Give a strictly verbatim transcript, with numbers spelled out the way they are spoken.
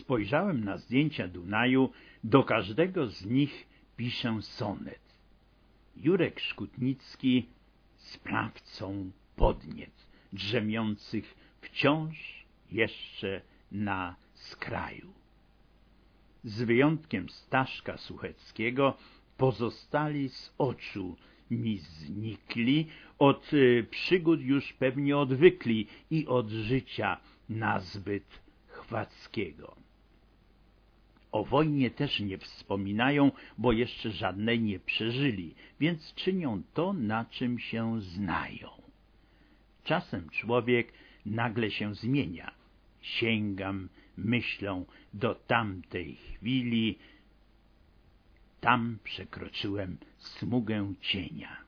spojrzałem na zdjęcia Dunaju, do każdego z nich piszę sonet. Jurek Szkutnicki sprawcą podniec, drzemiących wciąż jeszcze na skraju. Z wyjątkiem Staszka Sucheckiego pozostali z oczu mi znikli, od przygód już pewnie odwykli i od życia nazbyt chwackiego. O wojnie też nie wspominają, bo jeszcze żadnej nie przeżyli, więc czynią to, na czym się znają. Czasem człowiek nagle się zmienia. Sięgam myślą do tamtej chwili. Tam przekroczyłem smugę cienia.